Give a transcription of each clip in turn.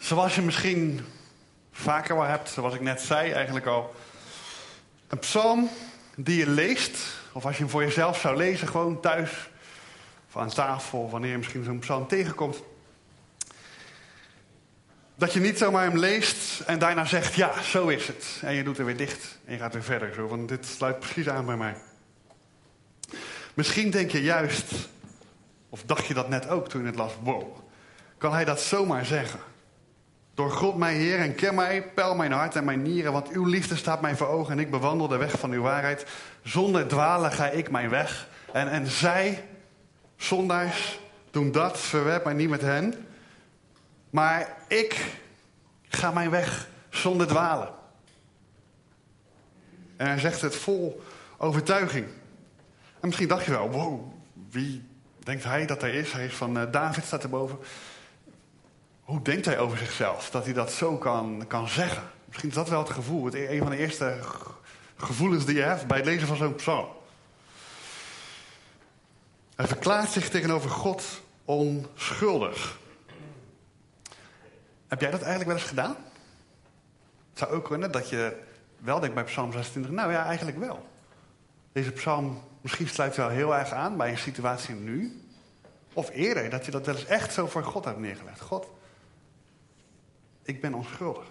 Zoals je misschien vaker wel hebt, zoals ik net zei eigenlijk al. Een psalm die je leest, of als je hem voor jezelf zou lezen, gewoon thuis of aan tafel, wanneer je misschien zo'n psalm tegenkomt. Dat je niet zomaar hem leest en daarna zegt, ja, zo is het. En je doet er weer dicht en je gaat weer verder. Zo, want dit sluit precies aan bij mij. Misschien denk je juist, of dacht je dat net ook toen je het las, wow, kan hij dat zomaar zeggen? Doorgrond mij, Heer, en ken mij, peil mijn hart en mijn nieren, want uw liefde staat mij voor ogen en ik bewandel de weg van uw waarheid. Zonder dwalen ga ik mijn weg. En zij, zondaars, doen dat, verwerp mij niet met hen. Maar ik ga mijn weg zonder dwalen. En hij zegt het vol overtuiging. En misschien dacht je wel, wow, wie denkt hij dat hij is? Hij is van David, staat erboven. Hoe denkt hij over zichzelf? Dat hij dat zo kan zeggen. Misschien is dat wel het gevoel. Een van de eerste gevoelens die je hebt bij het lezen van zo'n psalm. Hij verklaart zich tegenover God onschuldig. Heb jij dat eigenlijk wel eens gedaan? Het zou ook kunnen dat je wel denkt bij psalm 26. Nou ja, eigenlijk wel. Deze psalm misschien sluit wel heel erg aan bij een situatie nu. Of eerder, dat je dat wel eens echt zo voor God hebt neergelegd. God, ik ben onschuldig.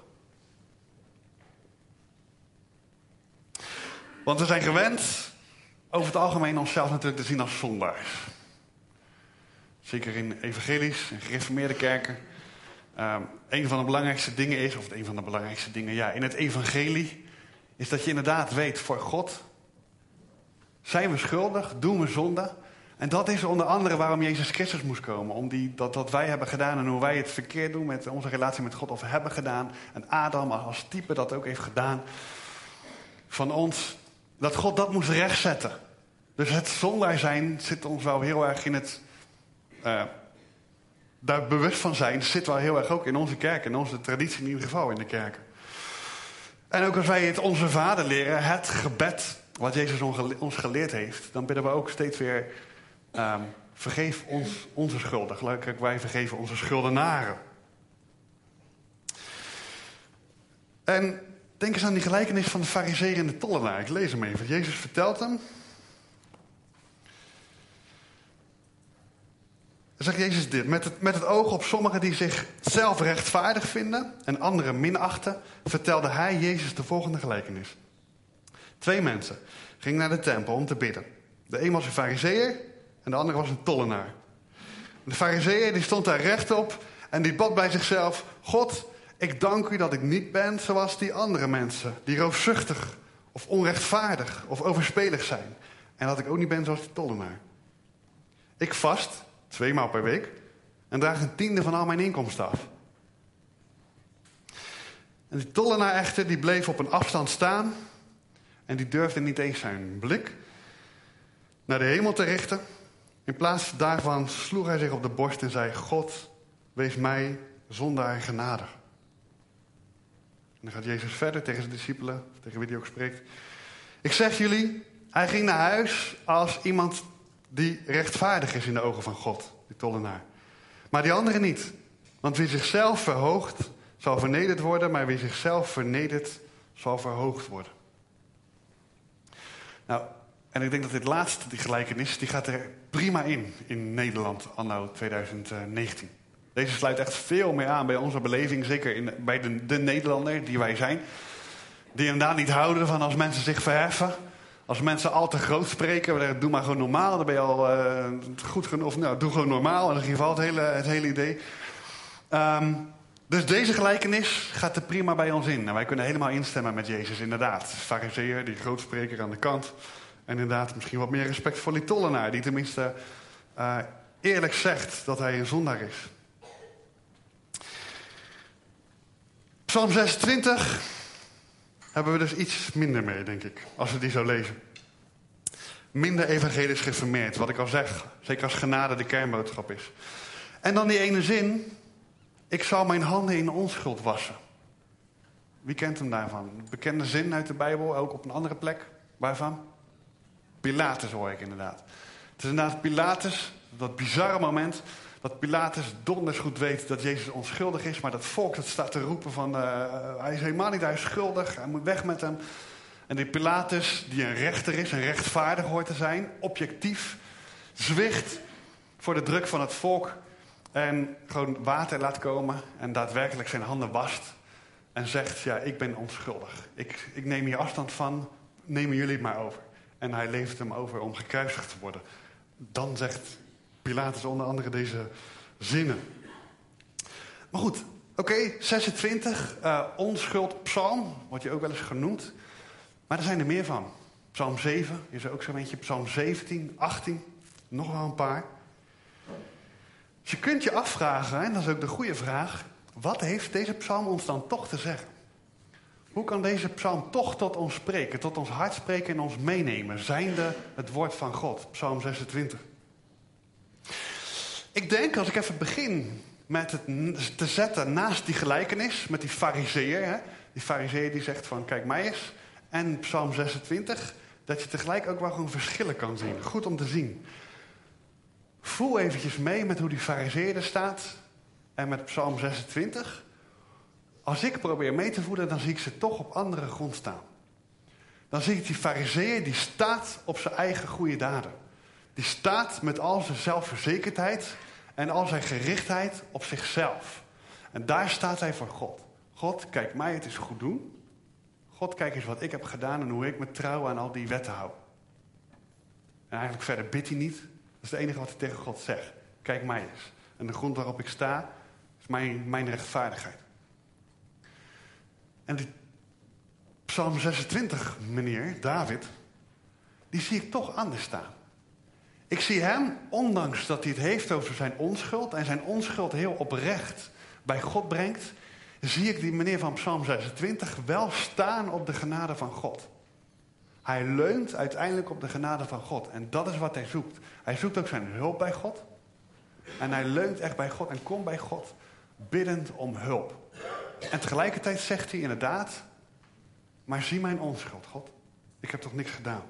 Want we zijn gewend over het algemeen onszelf natuurlijk te zien als zondaars. Zeker in evangelisch en gereformeerde kerken. Een van de belangrijkste dingen is, of een van de belangrijkste dingen, ja, in het evangelie, is dat je inderdaad weet, voor God zijn we schuldig, doen we zonde. En dat is onder andere waarom Jezus Christus moest komen. Om dat wij hebben gedaan en hoe wij het verkeerd doen met onze relatie met God, of hebben gedaan. En Adam als type dat ook heeft gedaan van ons. Dat God dat moest rechtzetten. Dus het zondaar zijn zit ons wel heel erg in het daar bewust van zijn, zit wel heel erg ook in onze kerk, in onze traditie in ieder geval in de kerken. En ook als wij het Onze Vader leren, het gebed wat Jezus ons geleerd heeft, dan bidden we ook steeds weer, vergeef ons onze schulden. Gelukkig wij vergeven onze schuldenaren. En denk eens aan die gelijkenis van de farizeeër en de tollenaar. Ik lees hem even. Jezus vertelt hem. Dan zegt Jezus dit. Met het oog op sommigen die zichzelf rechtvaardig vinden en anderen minachten, vertelde hij Jezus de volgende gelijkenis. 2 mensen gingen naar de tempel om te bidden. De een was een farizeeër en de andere was een tollenaar. De farizeeër die stond daar rechtop en die bad bij zichzelf: God, ik dank u dat ik niet ben zoals die andere mensen, die roofzuchtig of onrechtvaardig of overspelig zijn. En dat ik ook niet ben zoals die tollenaar. Ik vast 2 maal per week en draag 1/10 van al mijn inkomsten af. En die tollenaar echter, die bleef op een afstand staan en die durfde niet eens zijn blik naar de hemel te richten. In plaats daarvan sloeg hij zich op de borst en zei: God, wees mij zondaar genadig. En dan gaat Jezus verder tegen zijn discipelen, tegen wie hij ook spreekt. Ik zeg jullie, hij ging naar huis als iemand die rechtvaardig is in de ogen van God, die tollenaar. Maar die andere niet. Want wie zichzelf verhoogt, zal vernederd worden, maar wie zichzelf vernedert, zal verhoogd worden. Nou, en ik denk dat dit laatste, die gelijkenis, die gaat er prima in Nederland anno 2019. Deze sluit echt veel meer aan bij onze beleving, zeker bij de Nederlander die wij zijn. Die inderdaad niet houden van als mensen zich verheffen. Als mensen al te groot spreken, doe maar gewoon normaal. Dan ben je al goed genoeg. Of nou, doe gewoon normaal. In ieder geval het hele idee. Dus deze gelijkenis gaat er prima bij ons in. En wij kunnen helemaal instemmen met Jezus, inderdaad. Farizeeër, die grootspreker aan de kant. En inderdaad misschien wat meer respect voor die tollenaar. Die tenminste eerlijk zegt dat hij een zondaar is. Psalm 26 hebben we dus iets minder mee, denk ik. Als we die zo lezen. Minder evangelisch geformeerd. Wat ik al zeg. Zeker als genade de kernboodschap is. En dan die ene zin. Ik zal mijn handen in onschuld wassen. Wie kent hem daarvan? Een bekende zin uit de Bijbel. Ook op een andere plek. Waarvan? Pilatus hoor ik inderdaad. Het is inderdaad Pilatus. Dat bizarre moment. Dat Pilatus donders goed weet dat Jezus onschuldig is. Maar dat volk dat staat te roepen van... hij is helemaal niet, hij is schuldig. Hij moet weg met hem. En die Pilatus, die een rechter is, een rechtvaardig hoort te zijn. Objectief. Zwicht voor de druk van het volk. En gewoon water laat komen. En daadwerkelijk zijn handen wast. En zegt, ja, ik ben onschuldig. Ik neem hier afstand van. Nemen jullie het maar over. En hij levert hem over om gekruisigd te worden. Dan zegt Pilatus onder andere deze zinnen. Maar goed, oké, 26. Onschuldpsalm, wordt je ook wel eens genoemd. Maar er zijn er meer van. Psalm 7 is er ook zo'n eentje. Psalm 17, 18, nog wel een paar. Dus je kunt je afvragen, en dat is ook de goede vraag... wat heeft deze psalm ons dan toch te zeggen? Hoe kan deze psalm toch tot ons spreken, tot ons hart spreken en ons meenemen, zijnde het woord van God, psalm 26? Ik denk, als ik even begin met het te zetten naast die gelijkenis, met die farizeeër, hè? Die farizeeër die zegt van, kijk mij eens, en psalm 26, dat je tegelijk ook wel gewoon verschillen kan zien. Goed om te zien. Voel eventjes mee met hoe die farizeeër er staat en met psalm 26... Als ik probeer mee te voeden, dan zie ik ze toch op andere grond staan. Dan zie ik die farizeeër, die staat op zijn eigen goede daden. Die staat met al zijn zelfverzekerdheid en al zijn gerichtheid op zichzelf. En daar staat hij voor God. God, kijk mij het is goed doen. God, kijk eens wat ik heb gedaan en hoe ik me trouw aan al die wetten hou. En eigenlijk verder bidt hij niet. Dat is het enige wat hij tegen God zegt. Kijk mij eens. En de grond waarop ik sta, is mijn rechtvaardigheid. En die psalm 26, meneer David, die zie ik toch anders staan. Ik zie hem, ondanks dat hij het heeft over zijn onschuld... en zijn onschuld heel oprecht bij God brengt... zie ik die meneer van psalm 26 wel staan op de genade van God. Hij leunt uiteindelijk op de genade van God. En dat is wat hij zoekt. Hij zoekt ook zijn hulp bij God. En hij leunt echt bij God en komt bij God biddend om hulp. En tegelijkertijd zegt hij inderdaad... maar zie mijn onschuld, God. Ik heb toch niks gedaan.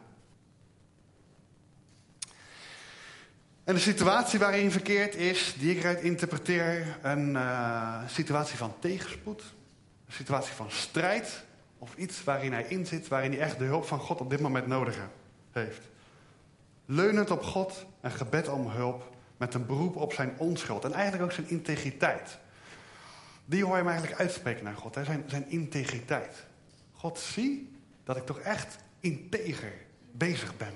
En de situatie waarin hij verkeert is... die ik eruit interpreteer... een situatie van tegenspoed. Een situatie van strijd. Of iets waarin hij in zit... waarin hij echt de hulp van God op dit moment nodig heeft. Leunend op God, een gebed om hulp... met een beroep op zijn onschuld. En eigenlijk ook zijn integriteit... Die hoor je hem eigenlijk uitspreken naar God. Hè? Zijn integriteit. God, zie dat ik toch echt integer bezig ben.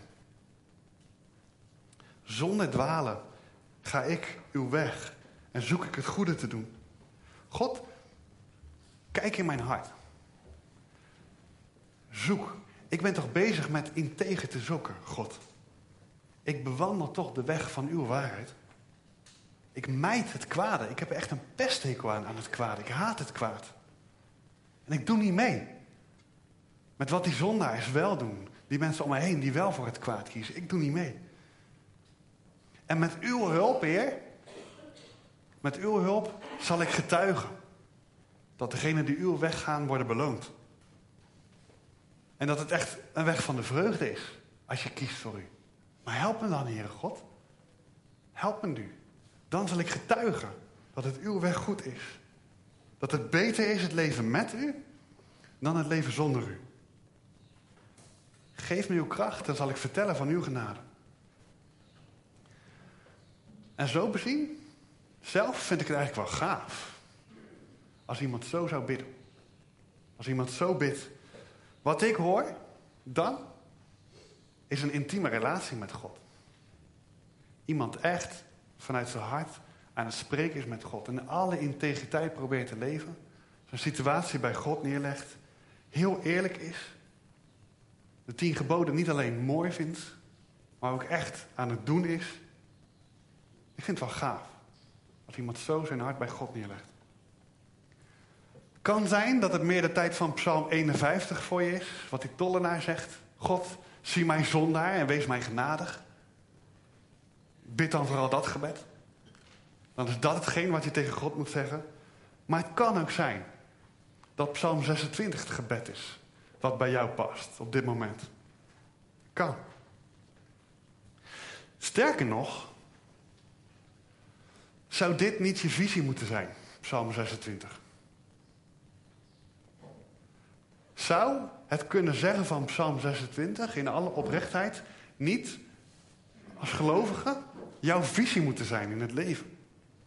Zonder dwalen ga ik uw weg en zoek ik het goede te doen. God, kijk in mijn hart. Zoek. Ik ben toch bezig met integer te zoeken, God. Ik bewandel toch de weg van uw waarheid. Ik mijd het kwade. Ik heb echt een pesthekel aan het kwade. Ik haat het kwaad. En ik doe niet mee. Met wat die zondaars wel doen. Die mensen om mij heen die wel voor het kwaad kiezen. Ik doe niet mee. En met uw hulp, Heer. Met uw hulp zal ik getuigen. Dat degenen die uw weg gaan worden beloond. En dat het echt een weg van de vreugde is. Als je kiest voor u. Maar help me dan, Heere God. Help me nu. Dan zal ik getuigen dat het uw weg goed is. Dat het beter is het leven met u dan het leven zonder u. Geef me uw kracht, dan zal ik vertellen van uw genade. En zo bezien, zelf vind ik het eigenlijk wel gaaf. Als iemand zo zou bidden. Als iemand zo bidt. Wat ik hoor, dan is een intieme relatie met God. Iemand echt vanuit zijn hart aan het spreken is met God. En alle integriteit probeert te leven. Zijn situatie bij God neerlegt. Heel eerlijk is. De 10 geboden niet alleen mooi vindt. Maar ook echt aan het doen is. Ik vind het wel gaaf. Als iemand zo zijn hart bij God neerlegt. Kan zijn dat het meer de tijd van Psalm 51 voor je is. Wat die tollenaar zegt. God, zie mijn zondaar en wees mij genadig. Bid dan vooral dat gebed. Dan is dat hetgeen wat je tegen God moet zeggen. Maar het kan ook zijn dat Psalm 26 het gebed is. Wat bij jou past op dit moment. Kan. Sterker nog. Zou dit niet je visie moeten zijn? Psalm 26. Zou het kunnen zeggen van Psalm 26 in alle oprechtheid niet als gelovige jouw visie moeten zijn in het leven?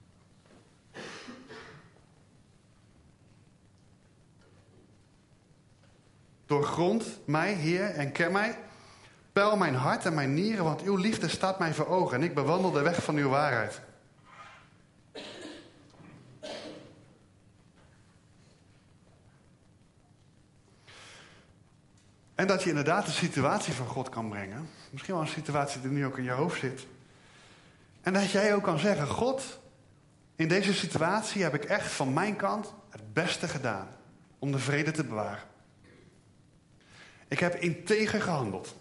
Doorgrond mij, Heer, en ken mij. Peil mijn hart en mijn nieren, want uw liefde staat mij voor ogen en ik bewandel de weg van uw waarheid. En dat je inderdaad een situatie van God kan brengen. Misschien wel een situatie die nu ook in je hoofd zit. En dat jij ook kan zeggen, God, in deze situatie heb ik echt van mijn kant het beste gedaan om de vrede te bewaren. Ik heb integer gehandeld.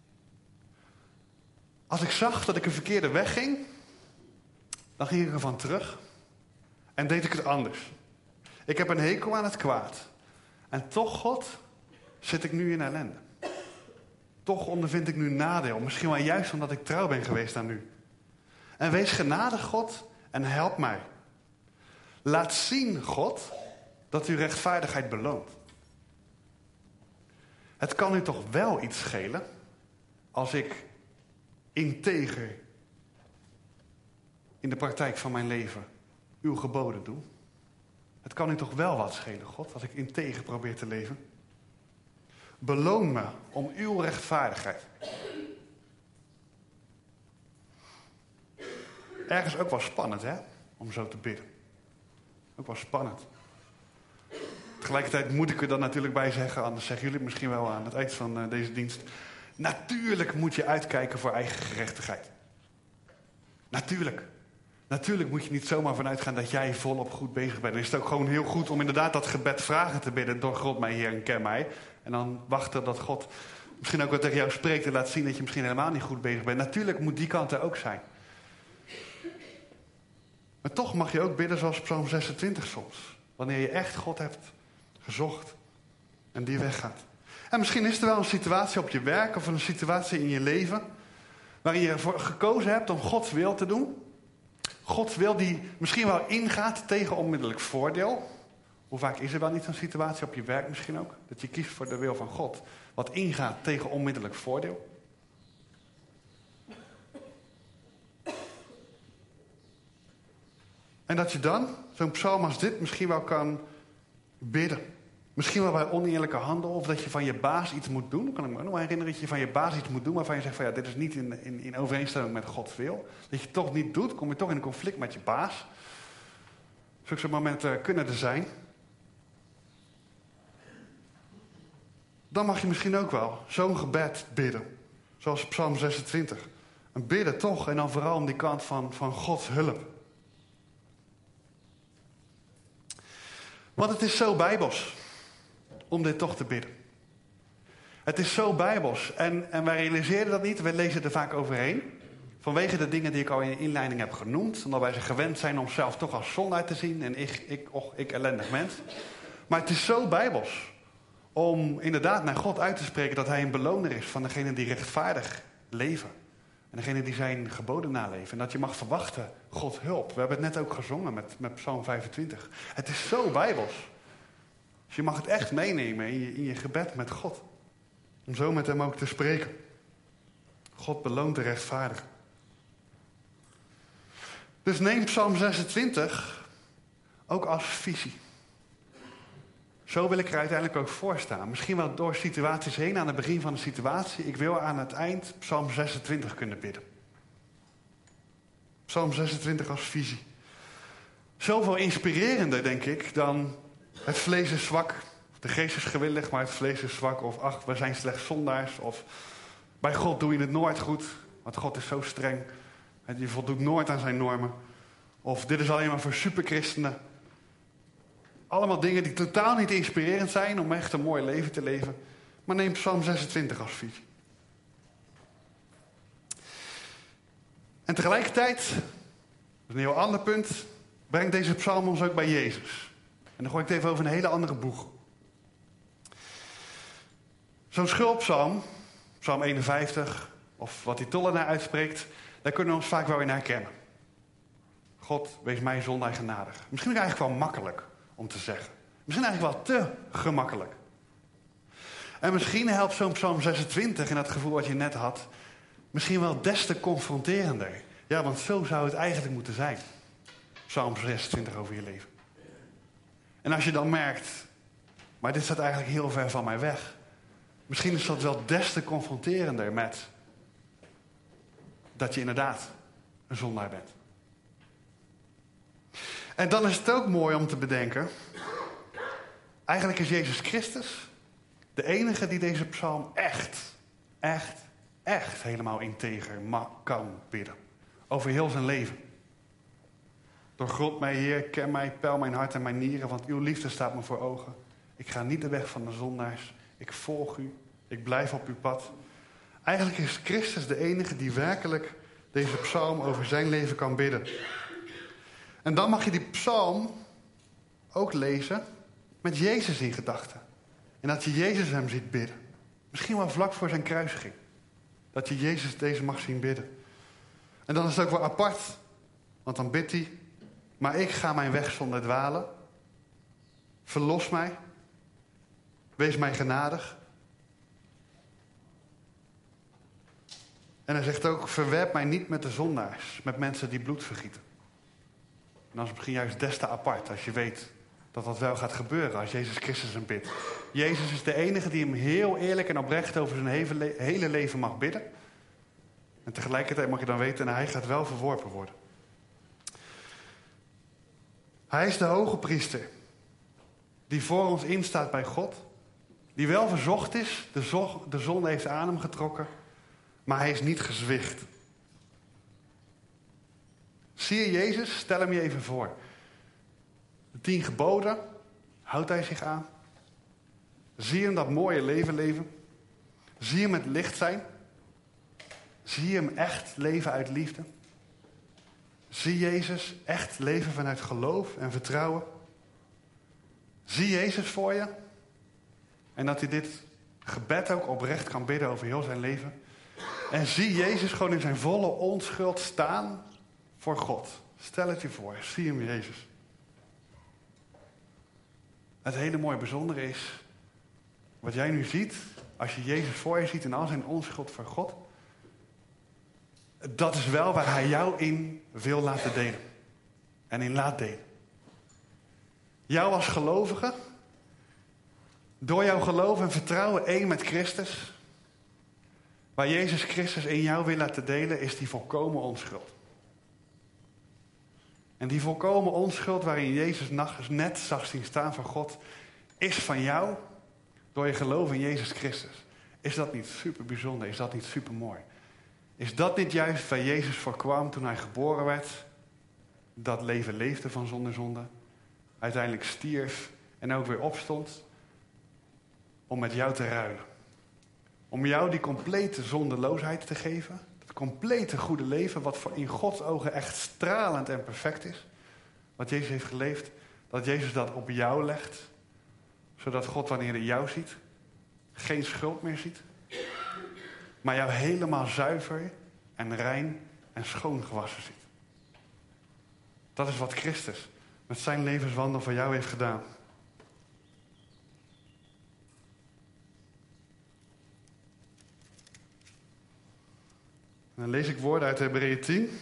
Als ik zag dat ik een verkeerde weg ging, dan ging ik ervan terug en deed ik het anders. Ik heb een hekel aan het kwaad. En toch, God, zit ik nu in ellende. Toch ondervind ik nu nadeel. Misschien wel juist omdat ik trouw ben geweest aan u. En wees genadig, God, en help mij. Laat zien, God, dat u rechtvaardigheid beloont. Het kan u toch wel iets schelen als ik integer in de praktijk van mijn leven uw geboden doe. Het kan u toch wel wat schelen, God, als ik integer probeer te leven. Beloon me om uw rechtvaardigheid. Ergens ook wel spannend, hè? Om zo te bidden. Ook wel spannend. Tegelijkertijd moet ik er dan natuurlijk bij zeggen, anders zeggen jullie het misschien wel aan het eind van deze dienst. Natuurlijk moet je uitkijken voor eigen gerechtigheid. Natuurlijk. Natuurlijk moet je niet zomaar vanuit gaan dat jij volop goed bezig bent. Dan is het ook gewoon heel goed om inderdaad dat gebed vragen te bidden. Door God, mijn Heer, en ken mij. En dan wachten dat God misschien ook wat tegen jou spreekt en laat zien dat je misschien helemaal niet goed bezig bent. Natuurlijk moet die kant er ook zijn. Maar toch mag je ook bidden zoals Psalm 26 soms. Wanneer je echt God hebt gezocht en die weggaat. En misschien is er wel een situatie op je werk of een situatie in je leven waarin je ervoor gekozen hebt om Gods wil te doen. Gods wil die misschien wel ingaat tegen onmiddellijk voordeel. Hoe vaak is er wel niet zo'n situatie op je werk misschien ook? Dat je kiest voor de wil van God. Wat ingaat tegen onmiddellijk voordeel. En dat je dan, zo'n psalm als dit, misschien wel kan bidden. Misschien wel bij oneerlijke handel. Of dat je van je baas iets moet doen. Kan ik me ook nog wel herinneren dat je van je baas iets moet doen waarvan je zegt van ja, dit is niet in overeenstemming met Gods wil. Dat je het toch niet doet, kom je toch in een conflict met je baas. Zulke momenten kunnen er zijn. Dan mag je misschien ook wel zo'n gebed bidden. Zoals Psalm 26. Een bidden toch en dan vooral om die kant van Gods hulp. Want het is zo bijbels om dit toch te bidden. Het is zo bijbels. En wij realiseren dat niet. We lezen er vaak overheen. Vanwege de dingen die ik al in de inleiding heb genoemd. Omdat wij ze gewend zijn om zelf toch als zondaar te zien. En ik ellendig mens. Maar het is zo bijbels. Om inderdaad naar God uit te spreken dat hij een beloner is van degene die rechtvaardig leven. En degene die zijn geboden naleven. En dat je mag verwachten Gods hulp. We hebben het net ook gezongen met Psalm 25. Het is zo bijbels. Dus je mag het echt meenemen in je gebed met God. Om zo met hem ook te spreken. God beloont de rechtvaardigen. Dus neem Psalm 26 ook als visie. Zo wil ik er uiteindelijk ook voor staan. Misschien wel door situaties heen aan het begin van de situatie. Ik wil aan het eind Psalm 26 kunnen bidden. Psalm 26 als visie. Zoveel inspirerender, denk ik, dan het vlees is zwak. De geest is gewillig, maar het vlees is zwak. Of ach, we zijn slechts zondaars. Of bij God doe je het nooit goed. Want God is zo streng. Je voldoet nooit aan zijn normen. Of dit is alleen maar voor superchristenen. Allemaal dingen die totaal niet inspirerend zijn om echt een mooi leven te leven. Maar neem Psalm 26 als visie. En tegelijkertijd, dat is een heel ander punt, brengt deze psalm ons ook bij Jezus. En dan gooi ik het even over een hele andere boeg. Zo'n schulppsalm, psalm 51, of wat die tollenaar uitspreekt, daar kunnen we ons vaak wel in herkennen. God, wees mij zondaar genadig. Misschien eigenlijk wel makkelijk om te zeggen. Misschien eigenlijk wel te gemakkelijk. En misschien helpt zo'n Psalm 26 en dat gevoel wat je net had, misschien wel des te confronterender. Ja, want zo zou het eigenlijk moeten zijn. Psalm 26 over je leven. En als je dan merkt, maar dit staat eigenlijk heel ver van mij weg. Misschien is dat wel des te confronterender met dat je inderdaad een zondaar bent. En dan is het ook mooi om te bedenken, eigenlijk is Jezus Christus de enige die deze psalm echt helemaal integer kan bidden. Over heel zijn leven. Doorgrond mij, Heer, ken mij, peil mijn hart en mijn nieren, want uw liefde staat me voor ogen. Ik ga niet de weg van de zondaars. Ik volg u. Ik blijf op uw pad. Eigenlijk is Christus de enige die werkelijk deze psalm over zijn leven kan bidden. En dan mag je die psalm ook lezen met Jezus in gedachten. En dat je Jezus hem ziet bidden. Misschien wel vlak voor zijn kruisiging. Dat je Jezus deze mag zien bidden. En dan is het ook wel apart. Want dan bidt hij. Maar ik ga mijn weg zonder dwalen. Verlos mij. Wees mij genadig. En hij zegt ook, verwerp mij niet met de zondaars. Met mensen die bloed vergieten. En dat is misschien juist des te apart als je weet dat dat wel gaat gebeuren als Jezus Christus hem bidt. Jezus is de enige die hem heel eerlijk en oprecht over zijn hele leven mag bidden. En tegelijkertijd mag je dan weten, en hij gaat wel verworpen worden. Hij is de hoge priester die voor ons instaat bij God. Die wel verzocht is, de zonde heeft aan hem getrokken, maar hij is niet gezwicht. Zie je Jezus? Stel hem je even voor. De 10 geboden, houdt hij zich aan? Zie hem dat mooie leven leven? Zie hem het licht zijn? Zie hem echt leven uit liefde? Zie Jezus echt leven vanuit geloof en vertrouwen? Zie Jezus voor je? En dat hij dit gebed ook oprecht kan bidden over heel zijn leven. En zie Jezus gewoon in zijn volle onschuld staan voor God. Stel het je voor, zie hem Jezus. Het hele mooie bijzondere is, wat jij nu ziet, als je Jezus voor je ziet in al zijn onschuld voor God, dat is wel waar hij jou in wil laten delen. En in laat delen. Jou als gelovige, door jouw geloof en vertrouwen één met Christus, waar Jezus Christus in jou wil laten delen, is die volkomen onschuld. En die volkomen onschuld waarin Jezus net zag zien staan voor God, is van jou door je geloof in Jezus Christus. Is dat niet super bijzonder? Is dat niet super mooi? Is dat niet juist waar Jezus voor kwam toen hij geboren werd? Dat leven leefde van zonder zonde. Uiteindelijk stierf en ook weer opstond. Om met jou te ruilen. Om jou die complete zondeloosheid te geven. Het complete goede leven wat in Gods ogen echt stralend en perfect is. Wat Jezus heeft geleefd. Dat Jezus dat op jou legt. Zodat God wanneer hij jou ziet. Geen schuld meer ziet. Maar jou helemaal zuiver en rein en schoon gewassen ziet. Dat is wat Christus met zijn levenswandel voor jou heeft gedaan. En dan lees ik woorden uit Hebreeën 10.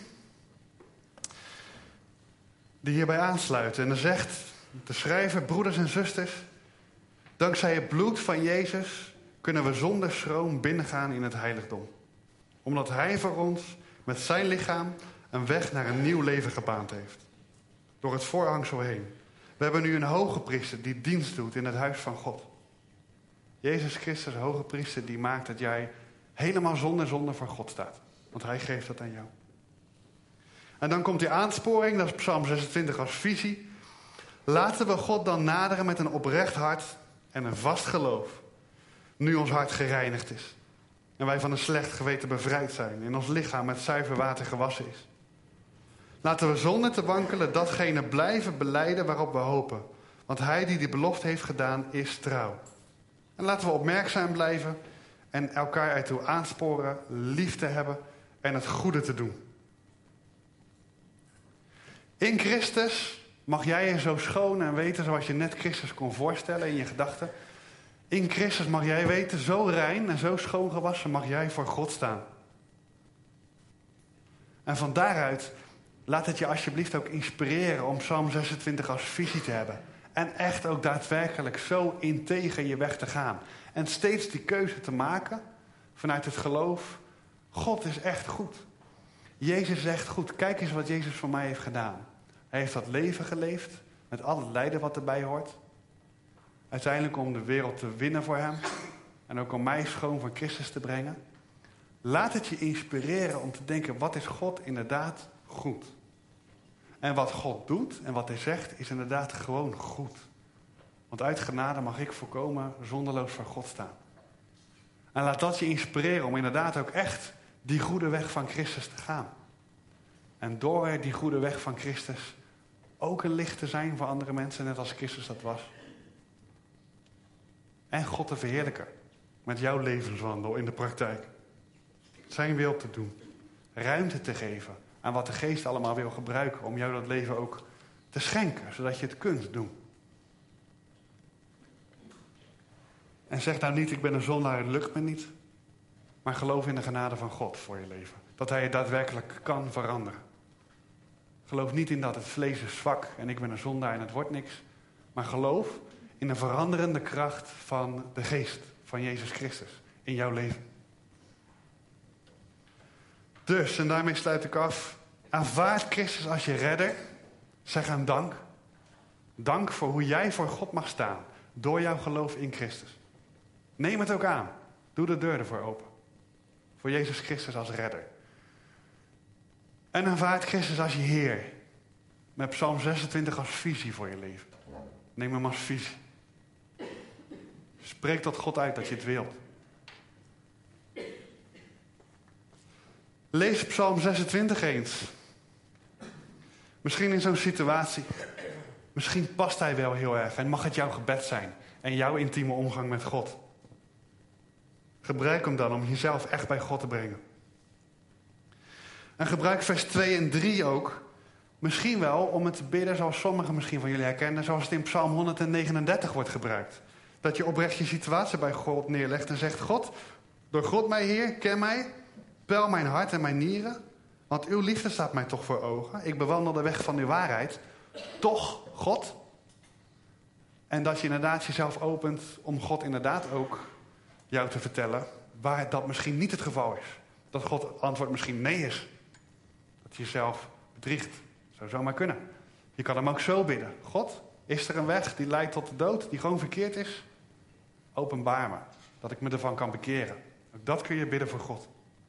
Die hierbij aansluiten. En dan zegt de schrijver, broeders en zusters. Dankzij het bloed van Jezus kunnen we zonder schroom binnengaan in het heiligdom. Omdat hij voor ons met zijn lichaam een weg naar een nieuw leven gebaand heeft. Door het voorhangsel heen. We hebben nu een hoge priester die dienst doet in het huis van God. Jezus Christus, hoge priester, die maakt dat jij helemaal zonder zonde voor God staat. Want hij geeft dat aan jou. En dan komt die aansporing, dat is Psalm 26 als visie. Laten we God dan naderen met een oprecht hart en een vast geloof. Nu ons hart gereinigd is. En wij van een slecht geweten bevrijd zijn. En ons lichaam met zuiver water gewassen is. Laten we zonder te wankelen datgene blijven belijden waarop we hopen. Want hij die belofte heeft gedaan is trouw. En laten we opmerkzaam blijven. En elkaar ertoe aansporen lief te hebben en het goede te doen. In Christus mag jij je zo schoon en weten zoals je net Christus kon voorstellen in je gedachten. In Christus mag jij weten, zo rein en zo schoon gewassen mag jij voor God staan. En van daaruit laat het je alsjeblieft ook inspireren om Psalm 26 als visie te hebben. En echt ook daadwerkelijk zo integer je weg te gaan. En steeds die keuze te maken vanuit het geloof. God is echt goed. Jezus is echt goed. Kijk eens wat Jezus voor mij heeft gedaan. Hij heeft dat leven geleefd. Met al het lijden wat erbij hoort. Uiteindelijk om de wereld te winnen voor hem. En ook om mij schoon van Christus te brengen. Laat het je inspireren om te denken, wat is God inderdaad goed? En wat God doet en wat hij zegt is inderdaad gewoon goed. Want uit genade mag ik volkomen zonderloos voor God staan. En laat dat je inspireren om inderdaad ook echt die goede weg van Christus te gaan. En door die goede weg van Christus ook een licht te zijn voor andere mensen, net als Christus dat was. En God te verheerlijken met jouw levenswandel in de praktijk. Zijn wil te doen. Ruimte te geven aan wat de geest allemaal wil gebruiken om jou dat leven ook te schenken, zodat je het kunt doen. En zeg nou niet, ik ben een zondaar, het lukt me niet. Maar geloof in de genade van God voor je leven. Dat hij je daadwerkelijk kan veranderen. Geloof niet in dat het vlees is zwak en ik ben een zondaar en het wordt niks. Maar geloof in de veranderende kracht van de geest van Jezus Christus in jouw leven. Dus, en daarmee sluit ik af. Aanvaard Christus als je redder. Zeg hem dank. Dank voor hoe jij voor God mag staan. Door jouw geloof in Christus. Neem het ook aan. Doe de deur ervoor open. Voor Jezus Christus als redder. En aanvaard Christus als je Heer. Met Psalm 26 als visie voor je leven. Neem hem als visie. Spreek tot God uit dat je het wilt. Lees Psalm 26 eens. Misschien in zo'n situatie. Misschien past hij wel heel erg en mag het jouw gebed zijn. En jouw intieme omgang met God. Gebruik hem dan om jezelf echt bij God te brengen. En gebruik vers 2 en 3 ook. Misschien wel om het te bidden zoals sommigen misschien van jullie herkennen. Zoals het in Psalm 139 wordt gebruikt. Dat je oprecht je situatie bij God neerlegt en zegt: God, door God mij Heer, ken mij. Peil mijn hart en mijn nieren. Want uw liefde staat mij toch voor ogen. Ik bewandel de weg van uw waarheid. Toch, God. En dat je inderdaad jezelf opent om God inderdaad ook jou te vertellen waar dat misschien niet het geval is. Dat God antwoord misschien nee is. Dat je jezelf bedriegt. Zou zomaar kunnen. Je kan hem ook zo bidden. God, is er een weg die leidt tot de dood, die gewoon verkeerd is? Openbaar me, dat ik me ervan kan bekeren. Ook dat kun je bidden voor God.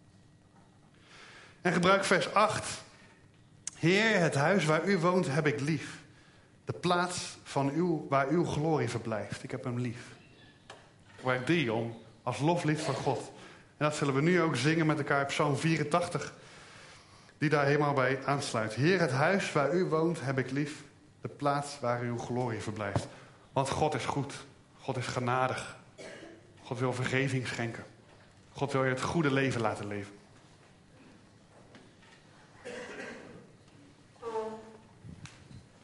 En gebruik vers 8. Heer, het huis waar u woont heb ik lief. De plaats van waar uw glorie verblijft. Ik heb hem lief. Gebruik die om als loflied voor God. En dat zullen we nu ook zingen met elkaar op Psalm 84. Die daar helemaal bij aansluit. Heer, het huis waar u woont heb ik lief. De plaats waar uw glorie verblijft. Want God is goed. God is genadig. God wil vergeving schenken. God wil je het goede leven laten leven.